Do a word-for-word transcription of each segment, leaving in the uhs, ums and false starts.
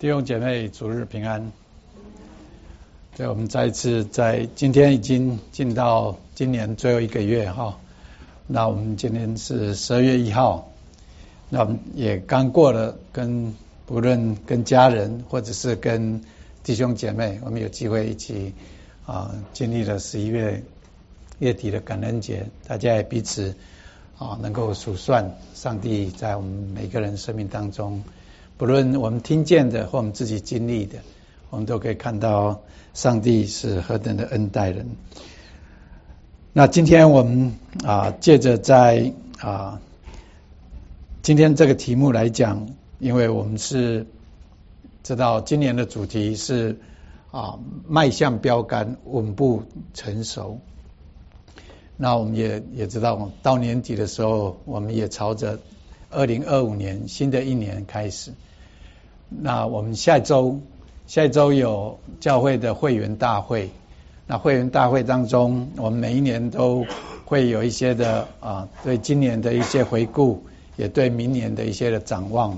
弟兄姐妹，主日平安。对，我们再一次在今天已经进到今年最后一个月哈。那我们今天是十二月一号，那我们也刚过了跟不论跟家人或者是跟弟兄姐妹，我们有机会一起啊经历了十一月月底的感恩节，大家也彼此啊能够数算上帝在我们每个人生命当中。不论我们听见的或我们自己经历的，我们都可以看到上帝是何等的恩待人。那今天我们啊，借着在啊今天这个题目来讲，因为我们是知道今年的主题是啊迈向标杆，稳步成熟。那我们也也知道，到年底的时候，我们也朝着二零二五年新的一年开始。那我们下周下一周有教会的会员大会，那会员大会当中，我们每一年都会有一些的啊对今年的一些回顾，也对明年的一些的展望。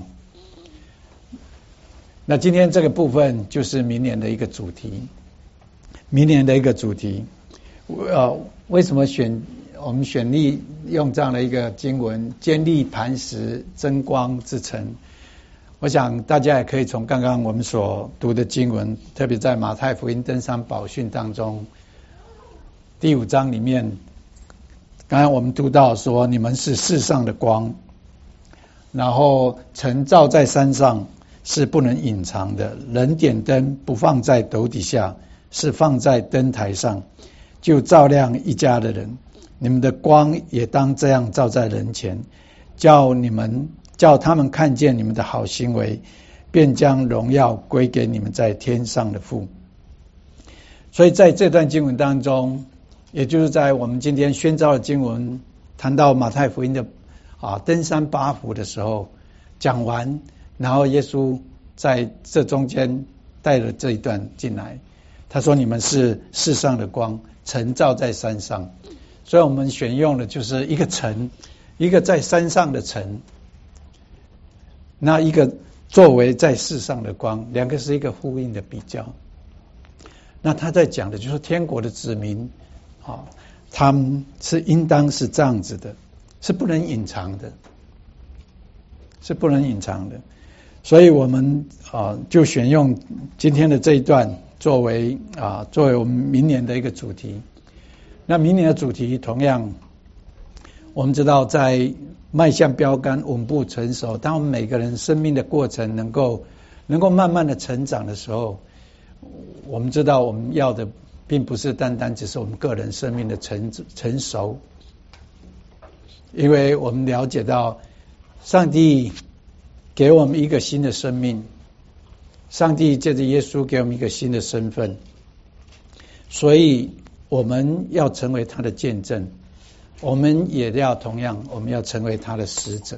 那今天这个部分就是明年的一个主题，明年的一个主题。呃，为什么选我们选立用这样的一个经文，坚立磐石，争光之城？我想大家也可以从刚刚我们所读的经文，特别在马太福音登山宝训当中第五章里面，刚刚我们读到说，你们是世上的光，然后城照在山上是不能隐藏的，人点灯不放在斗底下，是放在灯台上，就照亮一家的人。你们的光也当这样照在人前，叫你们叫他们看见你们的好行为，便将荣耀归给你们在天上的父。所以在这段经文当中，也就是在我们今天宣召的经文谈到马太福音的啊登山八福的时候讲完，然后耶稣在这中间带了这一段进来，他说你们是世上的光，城照在山上。所以我们选用的就是一个城，一个在山上的城，那一个作为在世上的光，两个是一个呼应的比较。那他在讲的就是天国的子民啊，他们是应当是这样子的，是不能隐藏的，是不能隐藏的。所以我们啊就选用今天的这一段作为啊作为我们明年的一个主题。那明年的主题同样，我们知道在迈向标杆，稳步成熟，当我们每个人生命的过程能够能够慢慢的成长的时候，我们知道我们要的并不是单单只是我们个人生命的成成熟，因为我们了解到上帝给我们一个新的生命，上帝借着耶稣给我们一个新的身份，所以我们要成为他的见证，我们也要同样我们要成为他的使者。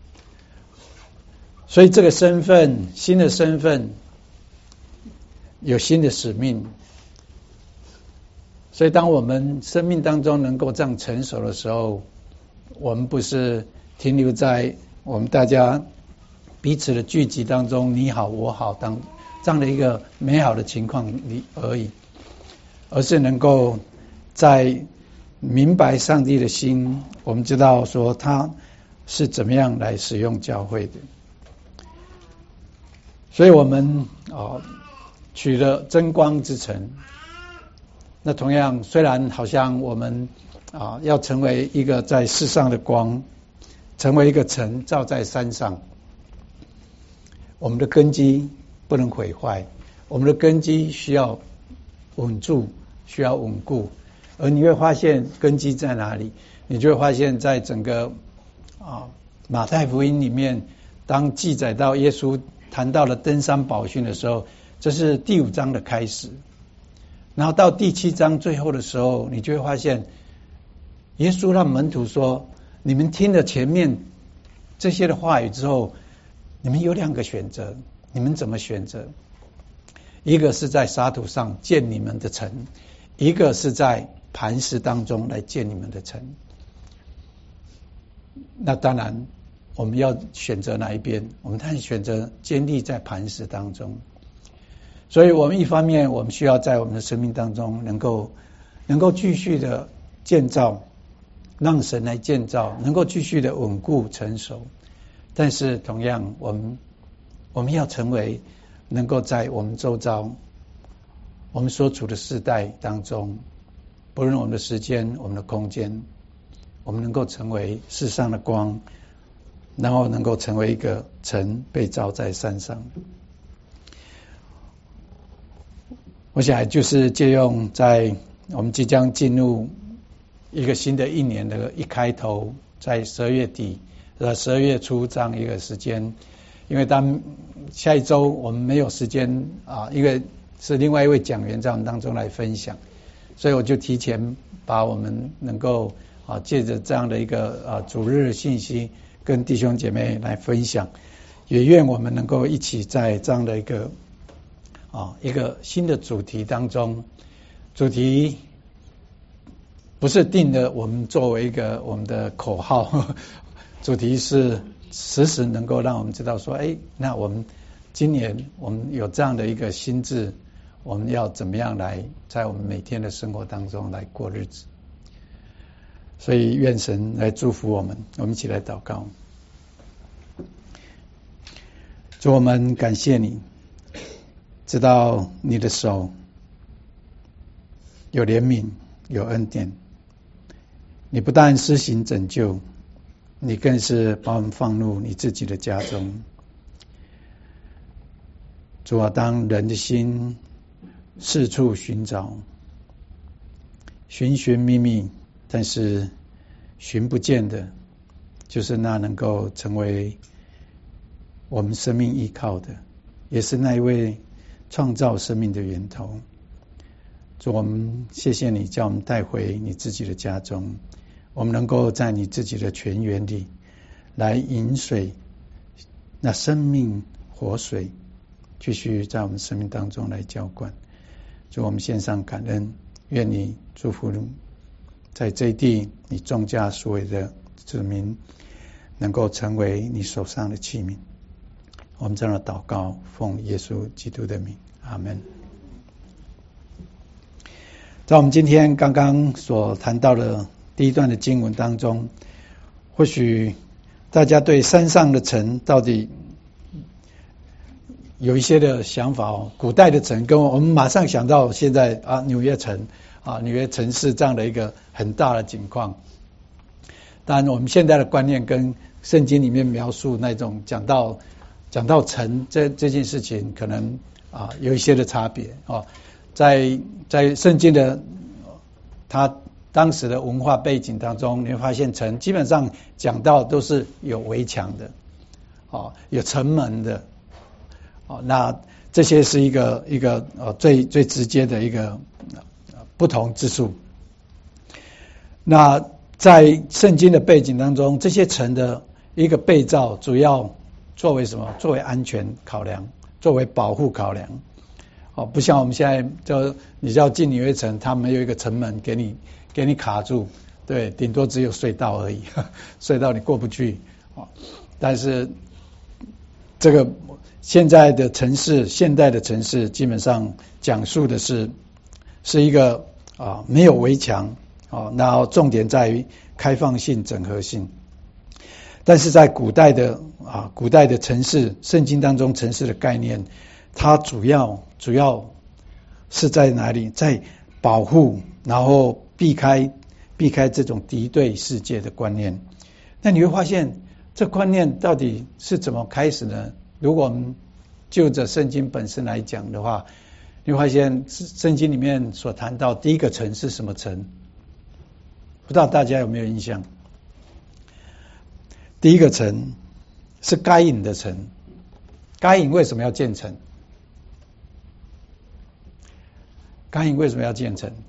所以这个身份，新的身份有新的使命。所以当我们生命当中能够这样成熟的时候，我们不是停留在我们大家彼此的聚集当中，你好我好当这样的一个美好的情况里而已，而是能够在明白上帝的心，我们知道说他是怎么样来使用教会的。所以我们啊取了争光之城。那同样，虽然好像我们啊要成为一个在世上的光，成为一个城照在山上，我们的根基不能毁坏，我们的根基需要稳住，需要稳固。而你会发现根基在哪里？你就会发现在整个啊马太福音里面，当记载到耶稣谈到了登山宝训的时候，这是第五章的开始。然后到第七章最后的时候，你就会发现耶稣让门徒说，你们听了前面这些的话语之后，你们有两个选择，你们怎么选择？一个是在沙土上建你们的城，一个是在磐石当中来建你们的城。那当然我们要选择哪一边？我们当然选择坚立在磐石当中。所以我们一方面我们需要在我们的生命当中能够能够继续的建造，让神来建造，能够继续的稳固成熟。但是同样我们我们要成为能够在我们周遭我们所处的世代当中，不论我们的时间我们的空间，我们能够成为世上的光，然后能够成为一个城被造在山上。我想就是借用在我们即将进入一个新的一年的一开头，在十二月底呃十二月初这样一个时间，因为当下一周我们没有时间啊，因为是另外一位讲员在我们当中来分享，所以我就提前把我们能够啊借着这样的一个啊主日的信息跟弟兄姐妹来分享，也愿我们能够一起在这样的一个啊一个新的主题当中，主题不是定的我们作为一个我们的口号，呵呵，主题是时时能够让我们知道说，哎，那我们今年我们有这样的一个心志，我们要怎么样来在我们每天的生活当中来过日子。所以愿神来祝福我们，我们一起来祷告。主，我们感谢你，知道你的手有怜悯有恩典，你不但施行拯救，你更是把我们放入你自己的家中。主啊，当人的心四处寻找，寻寻觅觅，但是寻不见的，就是那能够成为我们生命依靠的，也是那一位创造生命的源头。主，我们谢谢你将我们带回你自己的家中，我们能够在你自己的泉源里来饮水，那生命活水继续在我们生命当中来浇灌。主，我们献上感恩，愿你祝福在这一地你种下所有的子民，能够成为你手上的器皿。我们这样的祷告，奉耶稣基督的名，阿们。在我们今天刚刚所谈到的第一段的经文当中，或许大家对山上的城到底有一些的想法哦。古代的城跟我们马上想到现在啊纽约城啊纽约城市这样的一个很大的景况。当然我们现在的观念跟圣经里面描述那种讲到讲到城这这件事情可能啊有一些的差别啊。在在圣经的他当时的文化背景当中，你会发现城基本上讲到都是有围墙的，哦，有城门的，哦，那这些是一个一个呃最最直接的一个不同之处。那在圣经的背景当中，这些城的一个被造主要作为什么？作为安全考量，作为保护考量。哦，不像我们现在就你要进纽约城，它没有一个城门给你给你卡住，对，顶多只有隧道而已，隧道你过不去。哦，但是这个现在的城市，现代的城市基本上讲述的是是一个啊没有围墙，哦，然后重点在于开放性、整合性。但是在古代的啊古代的城市，圣经当中城市的概念，它主要主要是在哪里？在保护，然后避开避开这种敌对世界的观念。那你会发现，这观念到底是怎么开始呢？如果我们就着圣经本身来讲的话，你会发现圣经里面所谈到第一个城是什么城？不知道大家有没有印象？第一个城是该隐的城。该隐为什么要建城？该隐为什么要建城？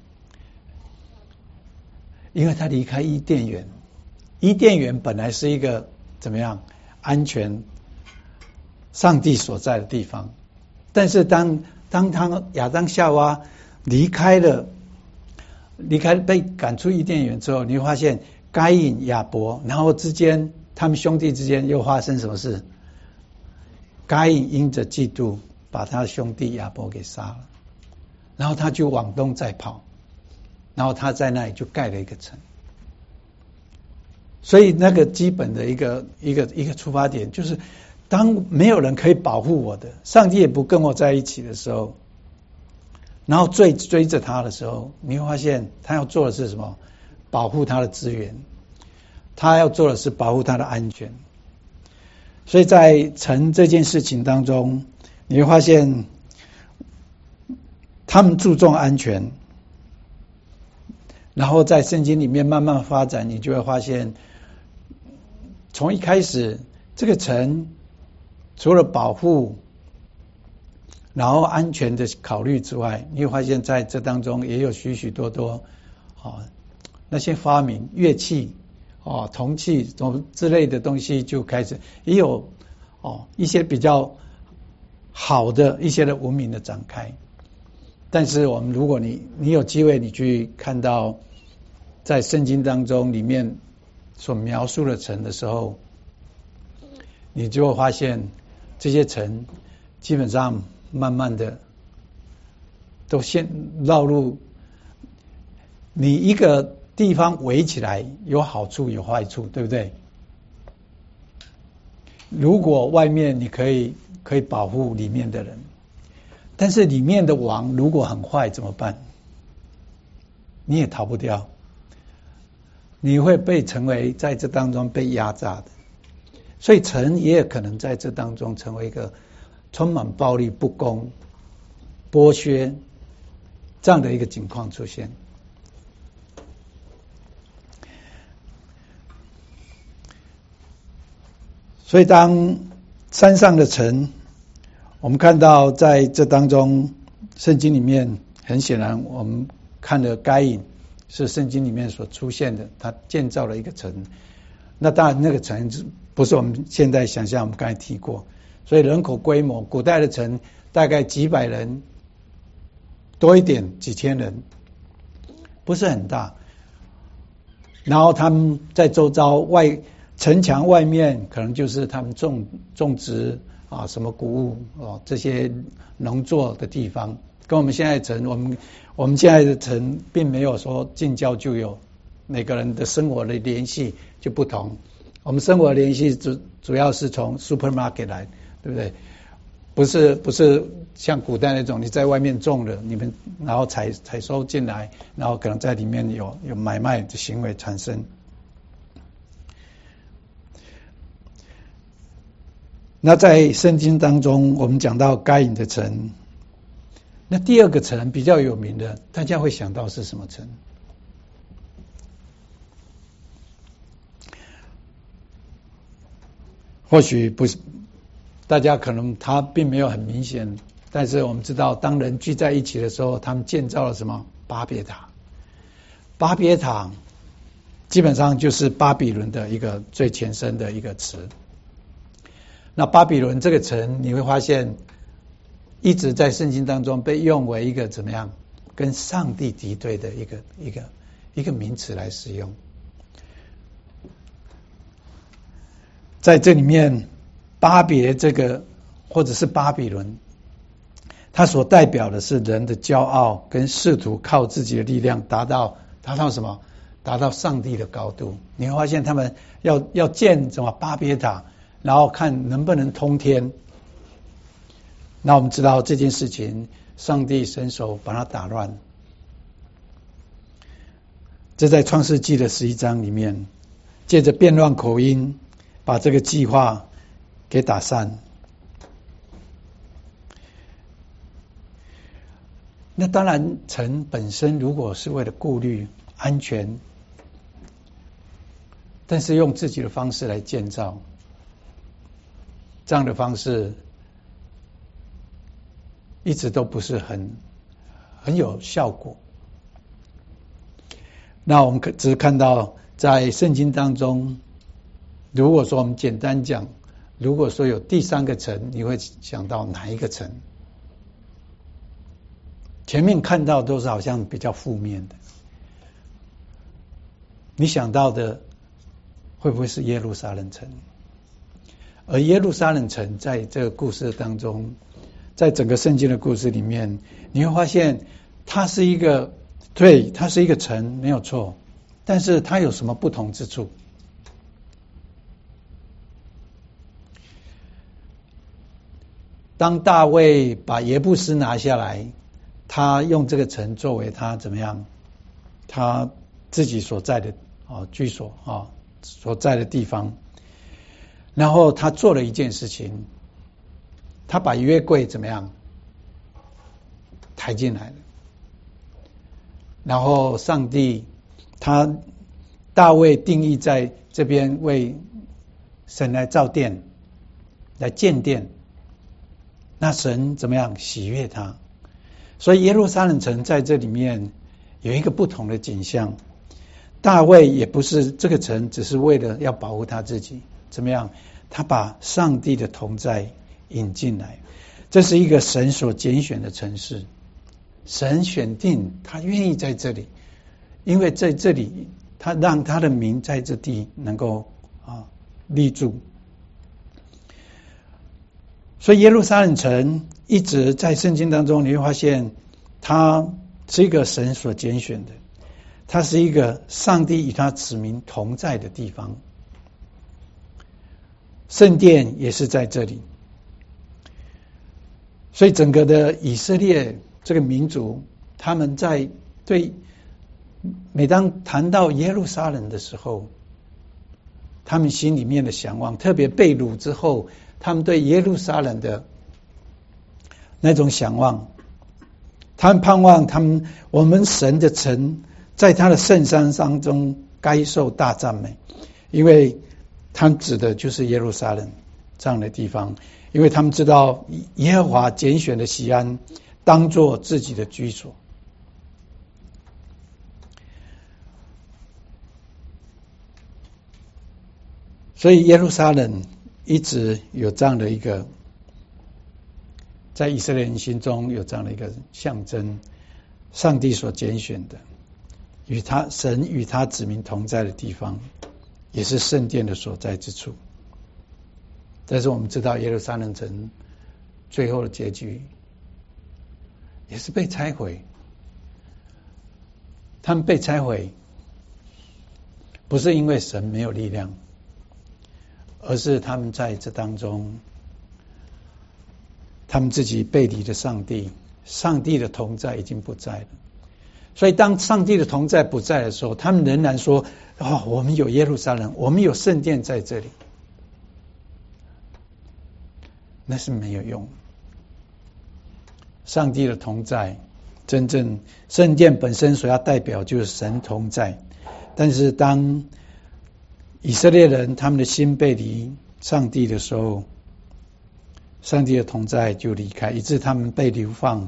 因为他离开伊甸园。伊甸园本来是一个怎么样安全、上帝所在的地方，但是当当他亚当夏娃离开了，离开被赶出伊甸园之后，你会发现该隐、亚伯，然后之间他们兄弟之间又发生什么事？该隐因着嫉妒，把他兄弟亚伯给杀了，然后他就往东再跑，然后他在那里就盖了一个城。所以那个基本的一个一个一个出发点，就是当没有人可以保护我的，上帝也不跟我在一起的时候，然后追追着他的时候，你会发现他要做的是什么？保护他的资源，他要做的是保护他的安全。所以在城这件事情当中，你会发现他们注重安全，然后在圣经里面慢慢发展，你就会发现从一开始这个城除了保护然后安全的考虑之外，你会发现在这当中也有许许多多啊那些发明乐器哦铜器什么之类的东西就开始也有哦一些比较好的一些的文明的展开。但是我们如果你你有机会你去看到在圣经当中里面所描述的城的时候，你就会发现这些城基本上慢慢的都陷绕入你一个地方围起来有好处有坏处，对不对？如果外面你可以可以保护里面的人，但是里面的王如果很坏怎么办？你也逃不掉，你会被成为在这当中被压榨的。所以城也有可能在这当中成为一个充满暴力、不公、剥削这样的一个情况出现。所以当山上的城，我们看到在这当中圣经里面很显然我们看了该隐是圣经里面所出现的，他建造了一个城。那当然那个城不是我们现在想象，我们刚才提过，所以人口规模古代的城大概几百人多一点几千人，不是很大。然后他们在周遭外城墙外面可能就是他们种种植啊什么谷物哦这些农作的地方，跟我们现在城我们我们现在的城并没有说近郊就有，每个人的生活的联系就不同。我们生活的联系主主要是从 supermarket 来，对不对？不是不是像古代那种你在外面种了，你们然后采采收进来，然后可能在里面有有买卖的行为产生。那在圣经当中我们讲到该隐的城，那第二个城比较有名的，大家会想到是什么城？或许不是，大家可能它并没有很明显，但是我们知道当人聚在一起的时候，他们建造了什么？巴别塔。巴别塔基本上就是巴比伦的一个最前身的一个词。那巴比伦这个城你会发现一直在圣经当中被用为一个怎么样跟上帝敌对的一个一个一个名词来使用。在这里面巴别这个或者是巴比伦，它所代表的是人的骄傲跟试图靠自己的力量达到达到什么？达到上帝的高度。你会发现他们要要建什么巴别塔，然后看能不能通天。那我们知道这件事情，上帝伸手把它打乱。这在创世纪的十一章里面，借着变乱口音，把这个计划给打散。那当然，城本身如果是为了顾虑安全，但是用自己的方式来建造，这样的方式一直都不是很很有效果。那我们可只是看到在圣经当中，如果说我们简单讲，如果说有第三个城，你会想到哪一个城？前面看到都是好像比较负面的，你想到的会不会是耶路撒冷城？而耶路撒冷城在这个故事当中，在整个圣经的故事里面，你会发现它是一个，对，它是一个城，没有错，但是它有什么不同之处？当大卫把耶布斯拿下来，他用这个城作为他怎么样？他自己所在的啊居所啊所在的地方。然后他做了一件事情，他把约柜怎么样抬进来了。然后上帝他大卫定义在这边为神来造殿，来建殿。那神怎么样喜悦他？所以耶路撒冷城在这里面有一个不同的景象。大卫也不是这个城只是为了要保护他自己，怎么样？他把上帝的同在引进来，这是一个神所拣选的城市。神选定他愿意在这里，因为在这里他让他的名在这地能够啊立住。所以耶路撒冷城一直在圣经当中，你会发现它是一个神所拣选的，它是一个上帝与他子民同在的地方。圣殿也是在这里，所以整个的以色列这个民族，他们在对每当谈到耶路撒冷的时候，他们心里面的向往，特别被掳之后，他们对耶路撒冷的那种向往，他们盼望他们我们神的城在他的圣山当中该受大赞美，因为他们指的就是耶路撒冷这样的地方，因为他们知道耶和华拣选的锡安当作自己的居所。所以耶路撒冷一直有这样的一个，在以色列人心中有这样的一个象征，上帝所拣选的，与他神与他子民同在的地方，也是圣殿的所在之处。但是我们知道耶路撒冷城最后的结局也是被拆毁，他们被拆毁不是因为神没有力量，而是他们在这当中，他们自己背离了上帝，上帝的同在已经不在了。所以当上帝的同在不在的时候，他们仍然说哦，我们有耶路撒冷，我们有圣殿在这里，那是没有用。上帝的同在，真正圣殿本身所要代表就是神同在，但是当以色列人他们的心背离上帝的时候，上帝的同在就离开，以致他们被流放。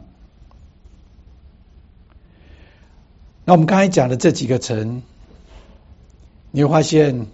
那我们刚才讲的这几个城，你会发现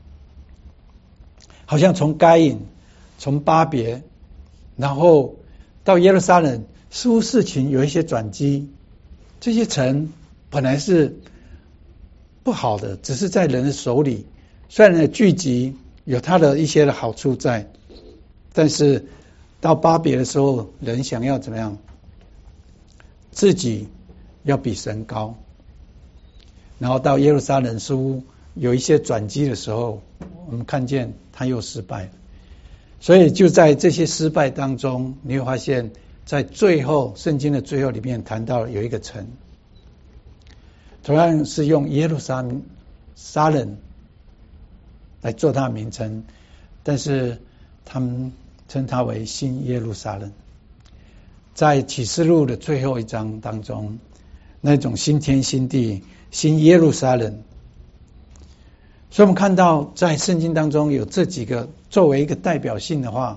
好像从该隐，从巴别，然后到耶路撒冷，似乎事情有一些转机。这些城本来是不好的，只是在人的手里，虽然聚集有它的一些的好处在，但是到巴别的时候，人想要怎么样？自己要比神高。然后到耶路撒冷似乎有一些转机的时候，我们看见他又失败了。所以就在这些失败当中，你会发现在最后圣经的最后里面谈到有一个城，同样是用耶路撒冷来做它的名称，但是他们称它为新耶路撒冷。在启示录的最后一章当中，那种新天新地新耶路撒冷，所以我们看到在圣经当中有这几个作为一个代表性的话，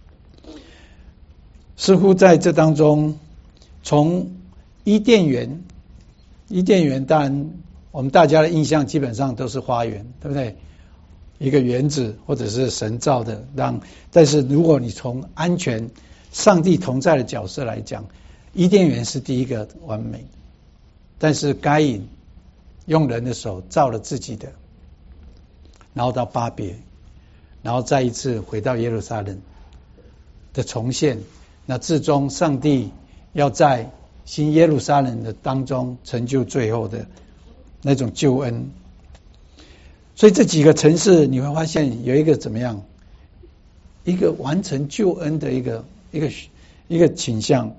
似乎在这当中，从伊甸园，伊甸园当然我们大家的印象基本上都是花园，对不对？一个园子或者是神造的，让但是如果你从安全上帝同在的角色来讲，伊甸园是第一个完美，但是该隐用人的手造了自己的， 然后到巴别，然后再一次回到耶路撒冷的重现。那至终上帝要在新耶路撒冷的当中成就最后的那种救恩。所以这几个城市你会发现有一个怎么样，一个完成救恩的一个一个一个倾向，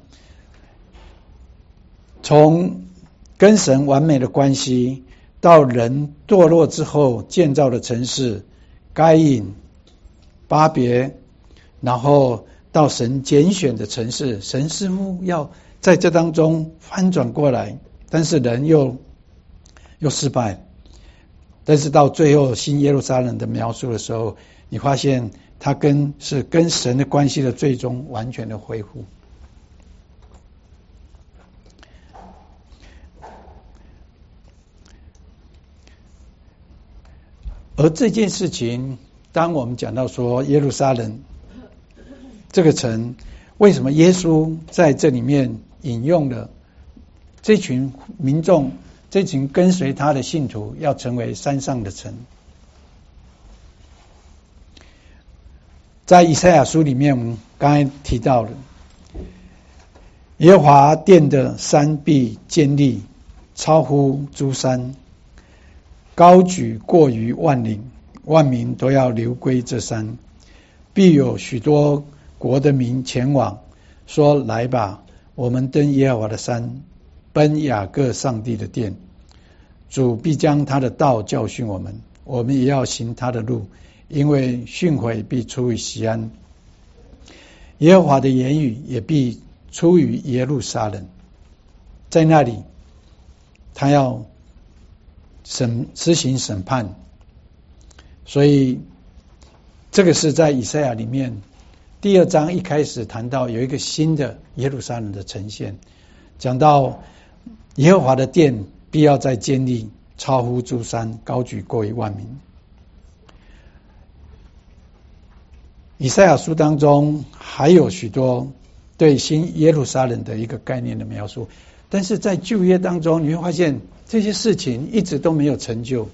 从跟神完美的关系到人堕落之后建造的城市该隐、巴别，然后到神拣选的城市，神似乎要在这当中翻转过来，但是人又又失败。但是到最后新耶路撒冷的描述的时候，你发现它跟是跟神的关系的最终完全的恢复。而这件事情，当我们讲到说耶路撒冷这个城，为什么耶稣在这里面引用了这群民众，这群跟随他的信徒要成为山上的城？在以赛亚书里面，我们刚才提到了耶和华殿的山必坚立，超乎诸山，高举过于万岭，万民都要流归这山。必有许多国的民前往，说：来吧，我们登耶和华的山，奔雅各上帝的殿。主必将他的道教训我们，我们也要行他的路，因为训诲必出于锡安，耶和华的言语也必出于耶路撒冷。在那里，他要审施行审判。所以这个是在以赛亚里面第二章一开始谈到有一个新的耶路撒冷的呈现，讲到耶和华的殿必要再建立，超乎诸山，高举过于万民。以赛亚书当中还有许多对新耶路撒冷的一个概念的描述，但是在旧约当中你会发现这些事情一直都没有成就，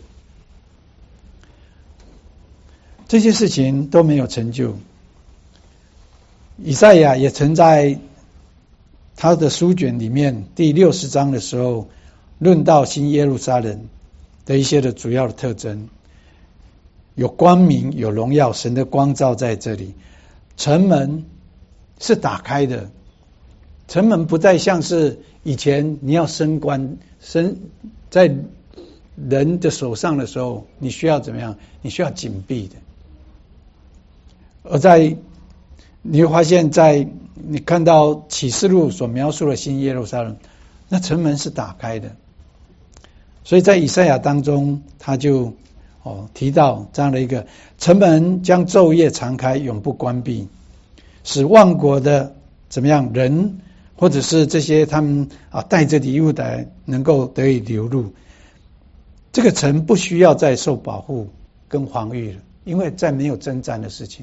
这些事情都没有成就。以赛亚也曾在他的书卷里面第六十章的时候论到新耶路撒冷的一些的主要的特征，有光明，有荣耀，神的光照在这里，城门是打开的，城门不再像是以前你要升官升在人的手上的时候你需要怎么样，你需要紧闭的。而在你会发现在你看到启示录所描述的新耶路撒冷，那城门是打开的。所以在以赛亚当中他就哦提到这样的一个城门将昼夜常开，永不关闭，使万国的怎么样人或者是这些他们啊带着礼物的能够得以流入。这个城不需要再受保护跟防御了，因为再没有征战的事情。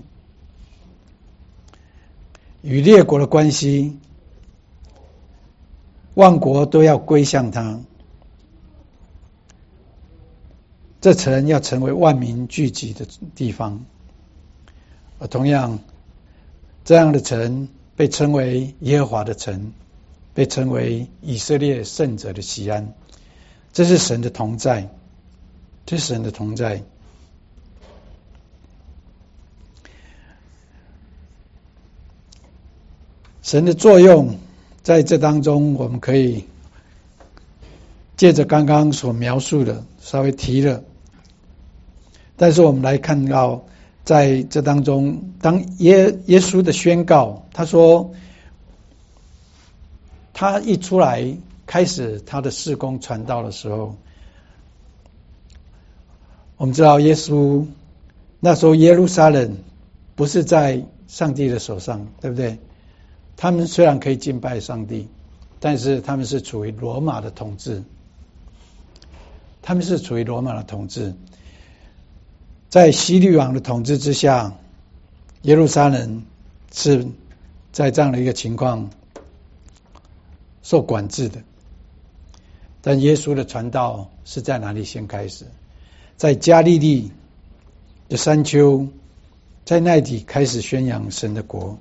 与列国的关系，万国都要归向他，这城要成为万民聚集的地方。而同样这样的城被称为耶和华的城，被称为以色列圣者的锡安。这是神的同在，这是神的同在。神的作用在这当中，我们可以借着刚刚所描述的稍微提了，但是我们来看到在这当中，当耶耶稣的宣告，他说他一出来开始他的事工传道的时候，我们知道耶稣那时候耶路撒冷不是在上帝的手上，对不对？他们虽然可以敬拜上帝，但是他们是处于罗马的统治，他们是处于罗马的统治。在希律王的统治之下，耶路撒冷是在这样的一个情况受管制的。但耶稣的传道是在哪里先开始？在加利利的山丘，在那里开始宣扬神的国。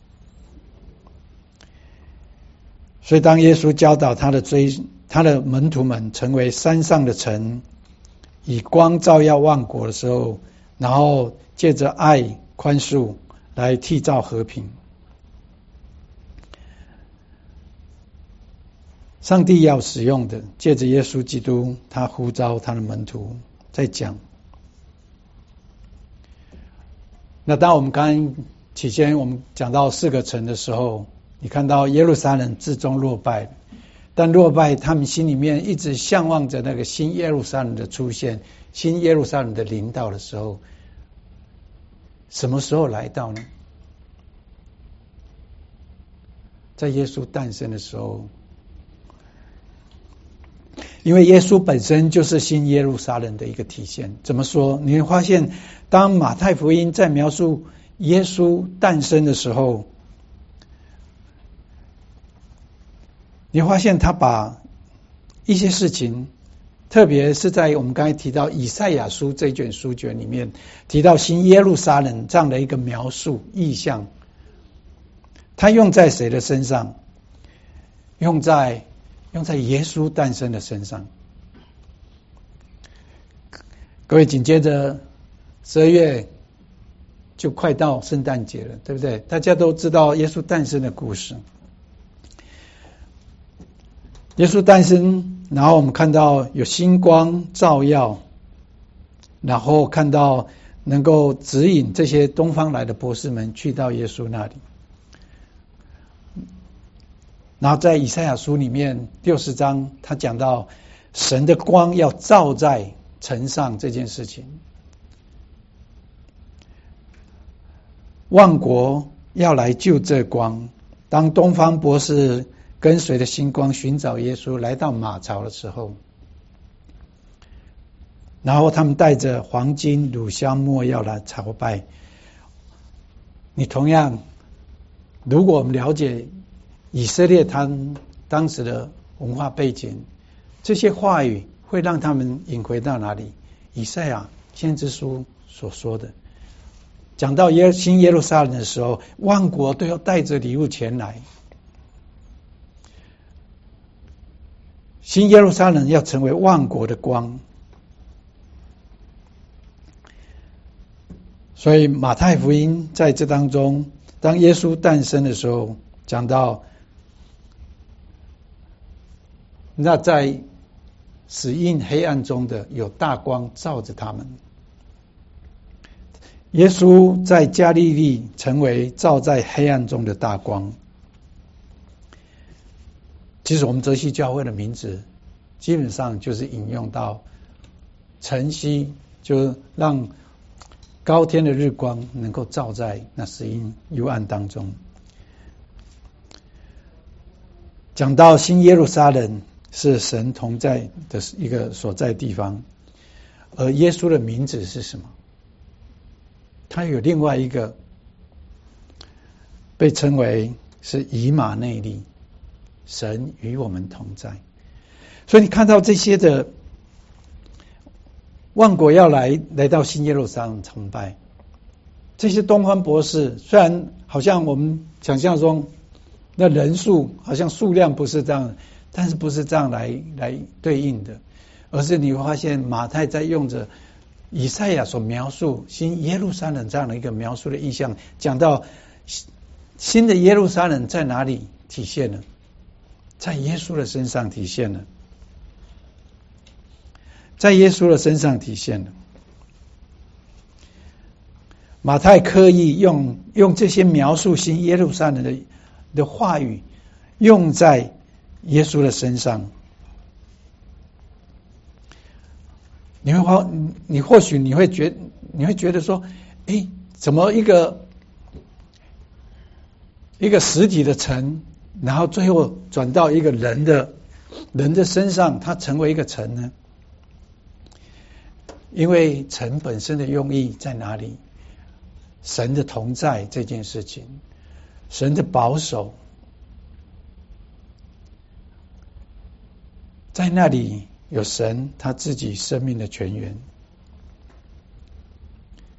所以当耶稣教导他的追他的门徒们成为山上的城，以光照耀万国的时候，然后借着爱宽恕来缔造和平。上帝要使用的，借着耶稣基督，他呼召他的门徒在讲。那当我们刚刚起先我们讲到四个城的时候，你看到耶路撒冷至终落败，但落败他们心里面一直向往着那个新耶路撒冷的出现，新耶路撒冷的临到的时候，什么时候来到呢？在耶稣诞生的时候，因为耶稣本身就是新耶路撒冷的一个体现。怎么说？你会发现，当马太福音在描述耶稣诞生的时候，你会发现他把一些事情，特别是在我们刚才提到以赛亚书这卷书卷里面提到新耶路撒冷这样的一个描述意象，他用在谁的身上？用在用在耶稣诞生的身上。各位，紧接着十二月就快到圣诞节了，对不对？大家都知道耶稣诞生的故事。耶稣诞生，然后我们看到有星光照耀，然后看到能够指引这些东方来的博士们去到耶稣那里。然后在以赛亚书里面六十章，他讲到神的光要照在城上这件事情，万国要来救这光。当东方博士跟随着星光寻找耶稣来到马槽的时候，然后他们带着黄金、乳香、没药来朝拜。你同样，如果我们了解以色列他当时的文化背景，这些话语会让他们引回到哪里？以赛亚先知书所说的，讲到耶新耶路撒冷的时候，万国都要带着礼物前来。新耶路撒冷要成为万国的光。所以马太福音在这当中，当耶稣诞生的时候，讲到那在死荫黑暗中的有大光照着他们。耶稣在加利利成为照在黑暗中的大光。其实我们泽西教会的名字基本上就是引用到晨曦，就让高天的日光能够照在那死荫幽暗当中。讲到新耶路撒冷是神同在的一个所在地方，而耶稣的名字是什么？他有另外一个被称为是以马内利，神与我们同在。所以你看到这些的万国要来来到新耶路撒冷崇拜，这些东方博士虽然好像我们想象中那人数好像数量不是这样，但是不是这样来来对应的，而是你会发现马太在用着以赛亚所描述新耶路撒冷这样的一个描述的意象，讲到新的耶路撒冷在哪里体现了？在耶稣的身上体现了，在耶稣的身上体现了。马太刻意用用这些描述新耶路撒冷的的话语用在耶稣的身上。你会你或许你会觉你会觉得说，哎，怎么一个一个实体的城，然后最后转到一个人的人的身上，它成为一个城呢？因为城本身的用意在哪里？神的同在这件事情，神的保守，在那里有神他自己生命的泉源。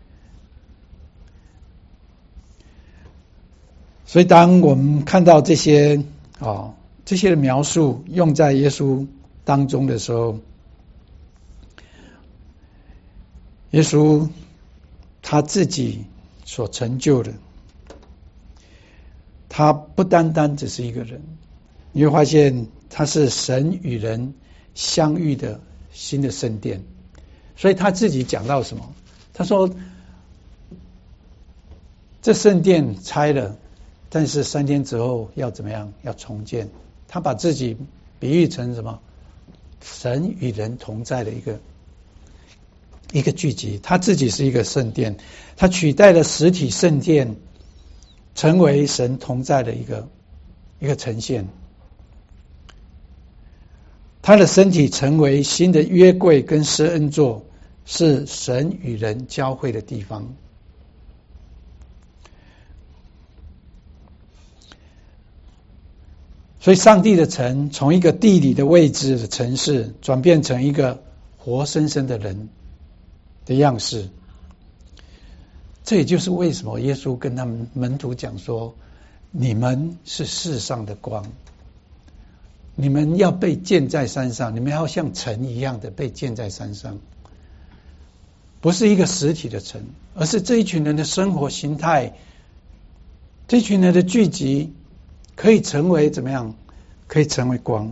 所以当我们看到这些哦这些的描述用在耶稣当中的时候，耶稣他自己所成就的，他不单单只是一个人，你会发现他是神与人相遇的新的圣殿。所以他自己讲到什么？他说这圣殿拆了，但是三天之后要怎么样？要重建。他把自己比喻成什么？神与人同在的一个一个聚集。他自己是一个圣殿，他取代了实体圣殿，成为神同在的一个一个呈现。他的身体成为新的约柜跟施恩座，是神与人交汇的地方。所以上帝的城从一个地理的位置的城市转变成一个活生生的人的样式。这也就是为什么耶稣跟他们门徒讲说，你们是世上的光，你们要被建在山上，你们要像城一样的被建在山上，不是一个实体的城，而是这一群人的生活形态，这群人的聚集可以成为怎么样？可以成为光。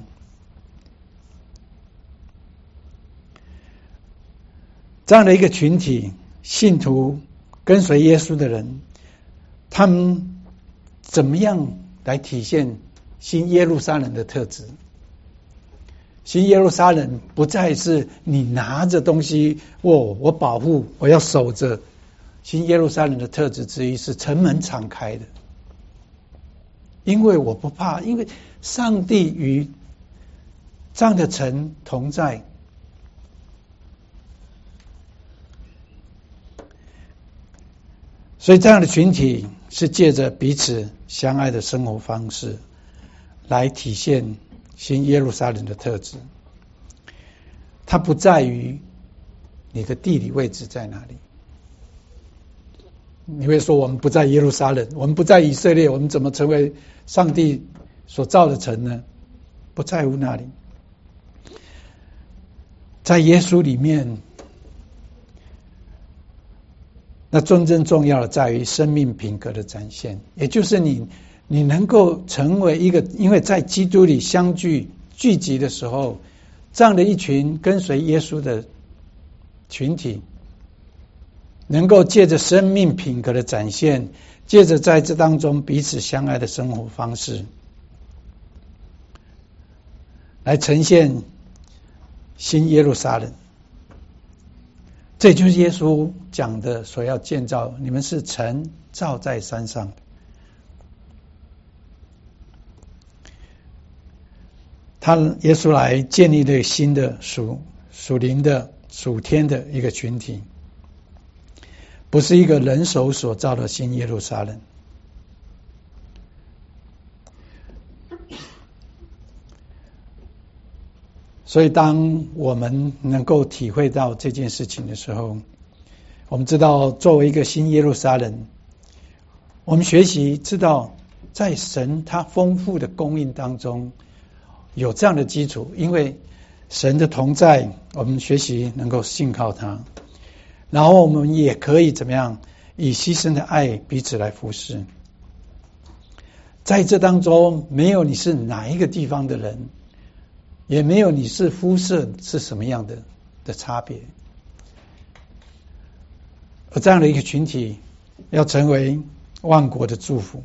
这样的一个群体，信徒跟随耶稣的人，他们怎么样来体现新耶路撒冷的特质？新耶路撒冷不再是你拿着东西，我我保护，我要守着。新耶路撒冷的特质之一是城门敞开的，因为我不怕，因为上帝与这样的城同在。所以这样的群体是借着彼此相爱的生活方式来体现新耶路撒冷的特质。它不在于你的地理位置在哪里。你会说我们不在耶路撒冷，我们不在以色列，我们怎么成为上帝所造的城呢？不在乎那里，在耶稣里面，那真正重要的在于生命品格的展现，也就是你你能够成为一个，因为在基督里相聚聚集的时候，这样的一群跟随耶稣的群体，能够借着生命品格的展现，借着在这当中彼此相爱的生活方式，来呈现新耶路撒冷。这就是耶稣讲的所要建造，你们是城造在山上的。他耶稣来建立了新的属属灵的属天的一个群体，不是一个人手所造的新耶路撒冷。所以当我们能够体会到这件事情的时候，我们知道作为一个新耶路撒冷，我们学习知道在神他丰富的供应当中有这样的基础，因为神的同在，我们学习能够信靠他，然后我们也可以怎么样以牺牲的爱彼此来服侍。在这当中没有你是哪一个地方的人，也没有你是肤色是什么样的的差别，而这样的一个群体要成为万国的祝福。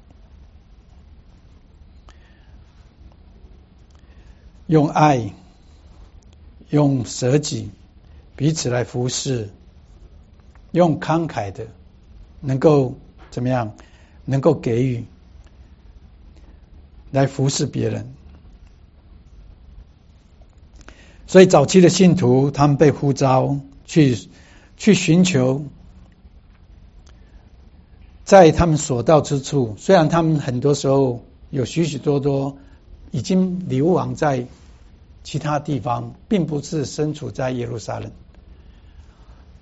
用爱用舍己彼此来服侍，用慷慨的能够怎么样能够给予来服侍别人。所以早期的信徒他们被呼召去去寻求在他们所到之处，虽然他们很多时候有许许多多已经流亡在其他地方，并不是身处在耶路撒冷，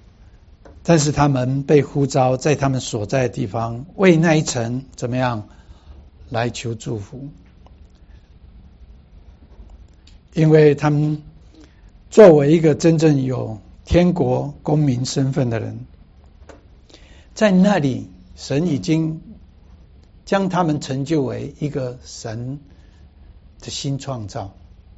但是他们被呼召在他们所在的地方为那一城怎么样来求祝福，因为他们作为一个真正有天国公民身份的人，在那里神已经将他们成就为一个神的新创造。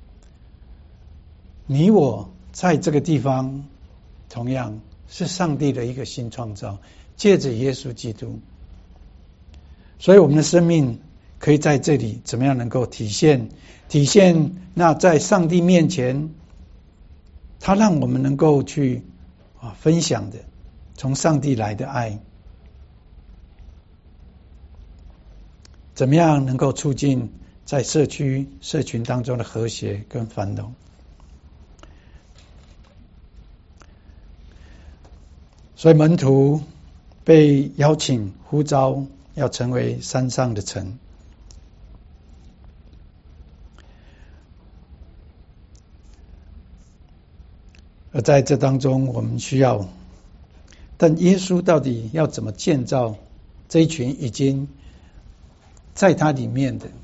你我在这个地方同样是上帝的一个新创造，借着耶稣基督，所以我们的生命可以在这里怎么样能够体现体现那在上帝面前他让我们能够去啊分享的从上帝来的爱，怎么样能够促进在社区社群当中的和谐跟繁荣。所以门徒被邀请呼召要成为山上的城，而在这当中我们需要，但耶稣到底要怎么建造这一群已经在他里面的？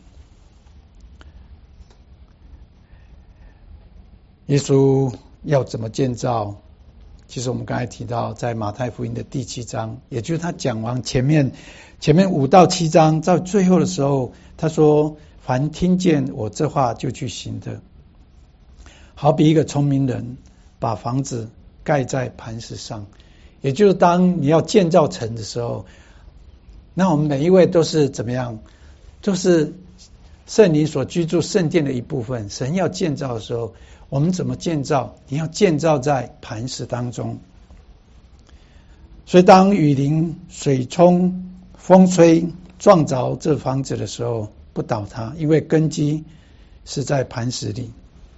耶稣要怎么建造？其实我们刚才提到在马太福音的第七章，也就是他讲完前面前面五到七章，到最后的时候他说，凡听见我这话就去行的，好比一个聪明人把房子盖在磐石上。也就是当你要建造城的时候，那我们每一位都是怎么样，都是圣灵所居住圣殿的一部分。神要建造的时候，我们怎么建造？你要建造在磐石当中。所以当雨淋、水冲、风吹撞着这房子的时候，不倒塌，因为根基是在磐石里。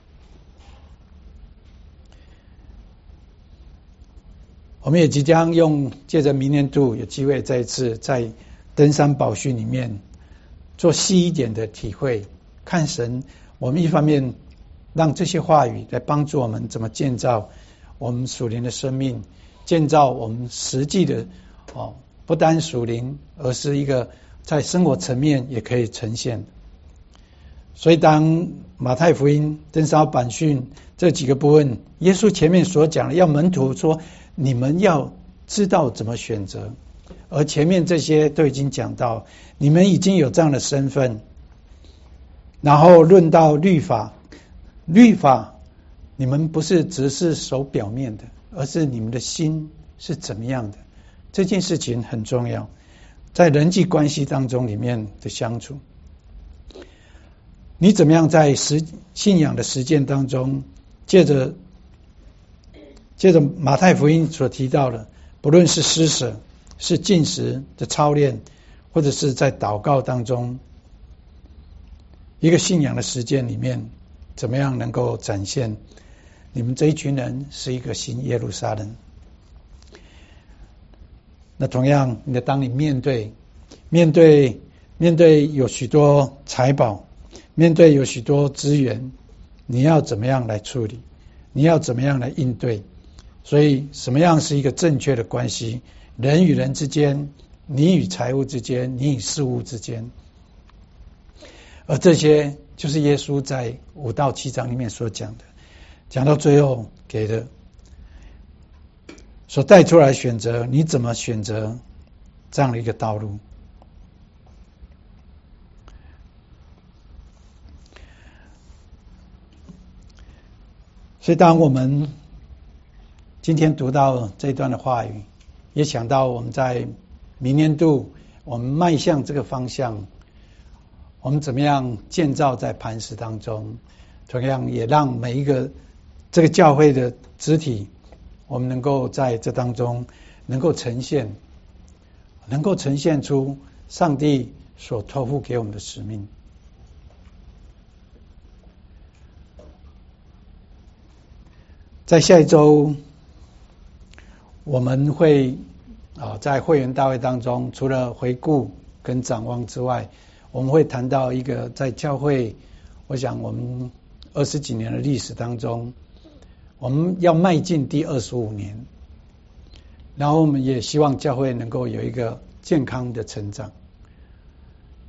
我们也即将用借着明年度有机会再一次在登山宝训里面做细一点的体会，看神我们一方面让这些话语来帮助我们怎么建造我们属灵的生命，建造我们实际的哦，不单属灵，而是一个在生活层面也可以呈现。所以当马太福音、登山宝训这几个部分，耶稣前面所讲的，要门徒说你们要知道怎么选择，而前面这些都已经讲到，你们已经有这样的身份。然后论到律法，律法你们不是只是守表面的，而是你们的心是怎么样的，这件事情很重要，在人际关系当中里面的相处，你怎么样在实信仰的实践当中，借着借着马太福音所提到的，不论是施舍、是禁食的操练，或者是在祷告当中，一个信仰的实践里面，怎么样能够展现你们这一群人是一个新耶路撒冷？那同样，你的当你面对面对面对有许多财宝，面对有许多资源，你要怎么样来处理？你要怎么样来应对？所以什么样是一个正确的关系？人与人之间，你与财物之间，你与事物之间，而这些就是耶稣在五到七章里面所讲的，讲到最后给的所带出来选择，你怎么选择这样的一个道路？所以当我们今天读到这一段的话语，也想到我们在明年度我们迈向这个方向，我们怎么样建造在磐石当中，同样也让每一个这个教会的肢体，我们能够在这当中能够呈现能够呈现出上帝所托付给我们的使命。在下一周我们会啊在会员大会当中，除了回顾跟展望之外，我们会谈到一个在教会，我想我们二十几年的历史当中，我们要迈进第二十五年，然后我们也希望教会能够有一个健康的成长。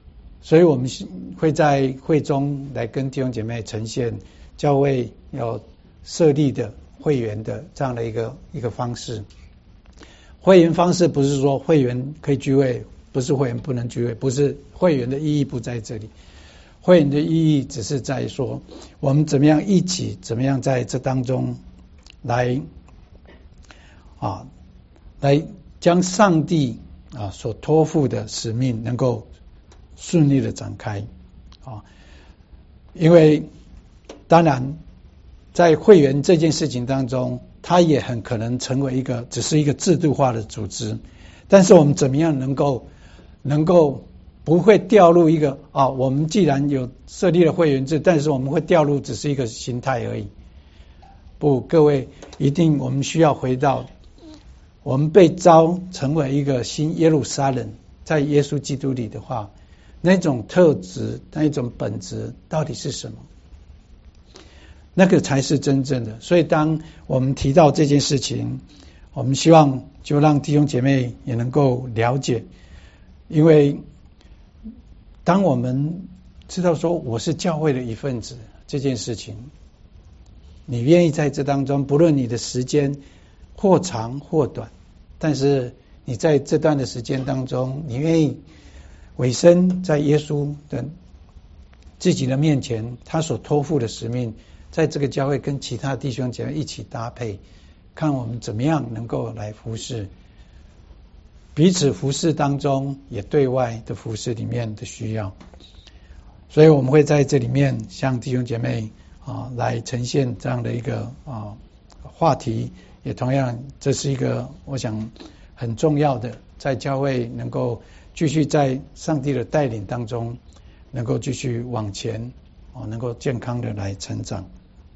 所以我们会在会中来跟弟兄姐妹呈现教会要设立的会员的这样的一个一个方式。会员方式不是说会员可以聚会，不是会员不能聚会，不是，会员的意义不在这里。会员的意义只是在说我们怎么样一起，怎么样在这当中来啊，来将上帝啊所托付的使命能够顺利的展开啊。因为当然在会员这件事情当中，它也很可能成为一个只是一个制度化的组织，但是我们怎么样能够能够不会掉入一个啊，我们既然有设立了会员制，但是我们会掉入只是一个形态而已。不，各位，一定我们需要回到我们被召成为一个新耶路撒冷，在耶稣基督里的话，那种特质，那种本质到底是什么？那个才是真正的。所以当我们提到这件事情，我们希望就让弟兄姐妹也能够了解，因为当我们知道说我是教会的一份子这件事情，你愿意在这当中，不论你的时间或长或短，但是你在这段的时间当中，你愿意委身在耶稣的自己的面前，他所托付的使命，在这个教会跟其他弟兄姐妹一起搭配，看我们怎么样能够来服侍彼此，服侍当中也对外的服侍里面的需要。所以我们会在这里面向弟兄姐妹啊来呈现这样的一个啊话题，也同样这是一个我想很重要的，在教会能够继续在上帝的带领当中能够继续往前啊，能够健康的来成长。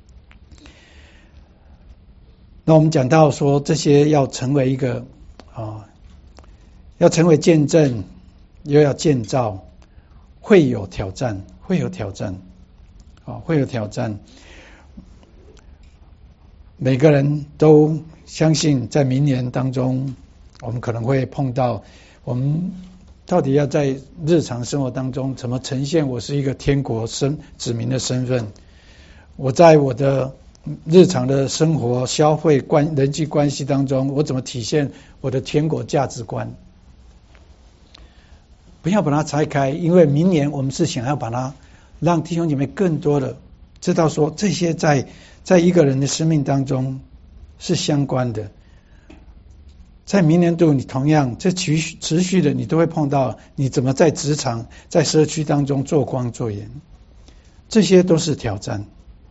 那我们讲到说这些要成为一个啊，要成为见证，又要建造，会有挑战，会有挑战啊，会有挑战。每个人都相信在明年当中，我们可能会碰到，我们到底要在日常生活当中怎么呈现我是一个天国身子民的身份？我在我的日常的生活、消费、关人际关系当中，我怎么体现我的天国价值观？不要把它拆开，因为明年我们是想要把它让弟兄姐妹更多的知道说，这些在在一个人的生命当中是相关的。在明年度，你同样这持续持续的，你都会碰到你怎么在职场、在社区当中做光做盐，这些都是挑战。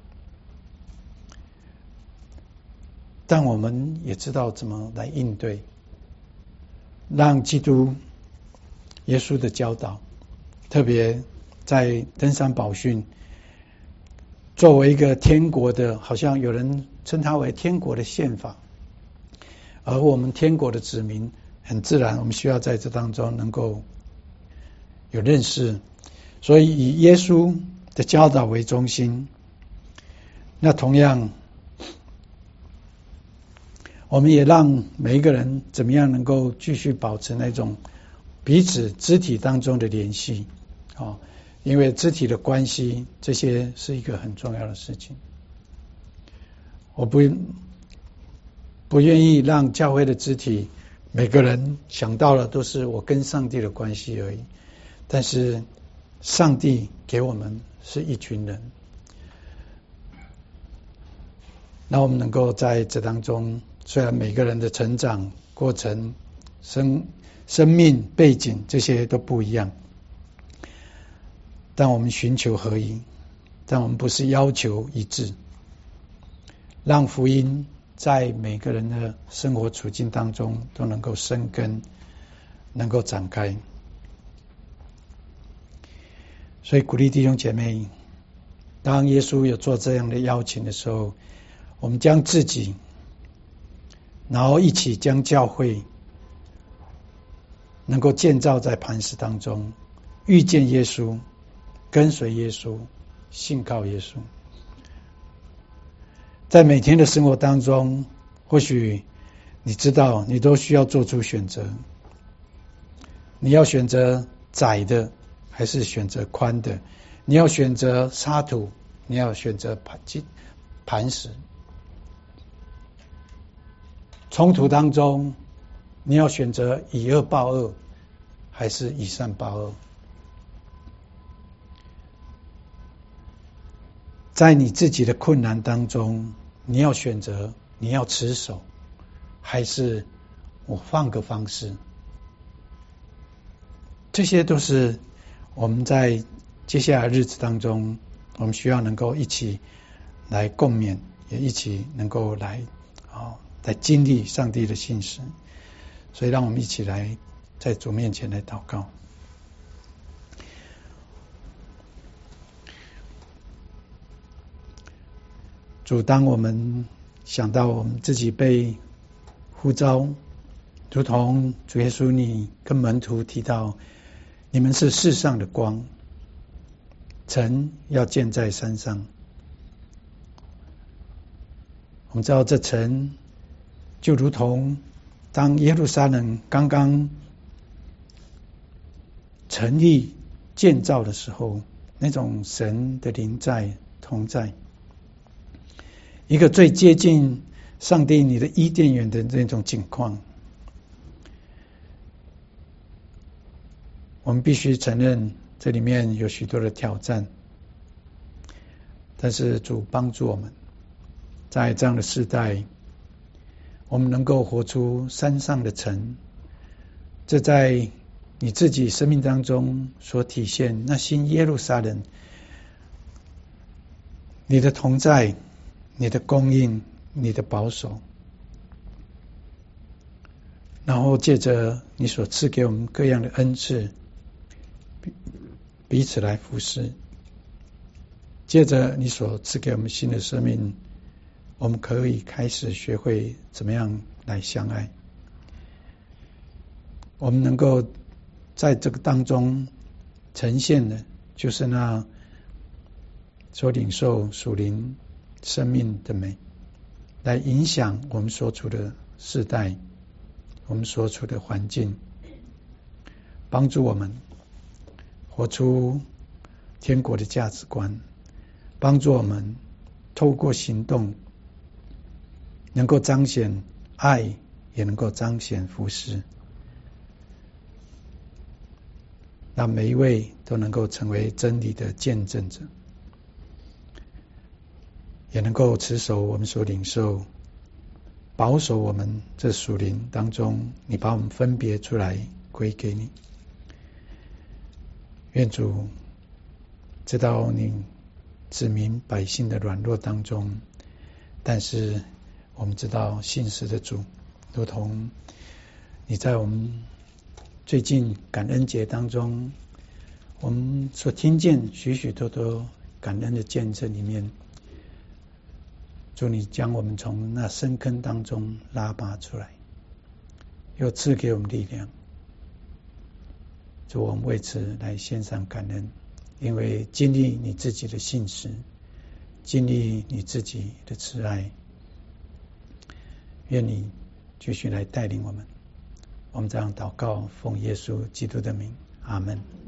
但我们也知道怎么来应对，让基督耶稣的教导，特别在登山宝训，作为一个天国的，好像有人称它为天国的宪法，而我们天国的子民，很自然我们需要在这当中能够有认识，所以以耶稣的教导为中心。那同样我们也让每一个人怎么样能够继续保持那种彼此肢体当中的联系啊，因为肢体的关系，这些是一个很重要的事情。我不不愿意让教会的肢体每个人想到的都是我跟上帝的关系而已，但是上帝给我们是一群人，那我们能够在这当中，虽然每个人的成长过程、生生命背景这些都不一样，但我们寻求合一，但我们不是要求一致，让福音在每个人的生活处境当中都能够生根，能够展开。所以鼓励弟兄姐妹，当耶稣有做这样的邀请的时候，我们将自己，然后一起将教会能够建造在磐石当中，遇见耶稣，跟随耶稣，信靠耶稣。在每天的生活当中，或许你知道你都需要做出选择，你要选择窄的还是选择宽的？你要选择沙土，你要选择磐磐石。冲突当中，你要选择以恶报恶，还是以善报恶？在你自己的困难当中，你要选择，你要持守，还是我换个方式？这些都是我们在接下来日子当中，我们需要能够一起来共勉，也一起能够来啊，来经历上帝的信实。所以让我们一起来在主面前来祷告。主，当我们想到我们自己被呼召，如同主耶稣你跟门徒提到，你们是世上的光，城要建在山上。我们知道这城就如同当耶路撒冷刚刚成立建造的时候，那种神的灵在同在，一个最接近上帝你的伊甸园的那种景况。我们必须承认这里面有许多的挑战，但是主帮助我们，在这样的时代，我们能够活出山上的城。这在你自己生命当中所体现，那新耶路撒冷，你的同在，你的供应，你的保守，然后借着你所赐给我们各样的恩赐，彼此来服侍，借着你所赐给我们新的生命，我们可以开始学会怎么样来相爱。我们能够在这个当中呈现的，就是那所领受属灵生命的美，来影响我们所处的世代，我们所处的环境，帮助我们活出天国的价值观，帮助我们透过行动能够彰显爱，也能够彰显服事，让每一位都能够成为真理的见证者，也能够持守我们所领受，保守我们这属灵当中你把我们分别出来归给你。愿主知道你子民百姓的软弱当中，但是我们知道信实的主，如同你在我们最近感恩节当中，我们所听见许许多多感恩的见证里面，主你将我们从那深坑当中拉拔出来，又赐给我们力量。主，我们为此来献上感恩，因为经历你自己的信实，经历你自己的慈爱，愿你继续来带领我们。我们这样祷告，奉耶稣基督的名，阿们。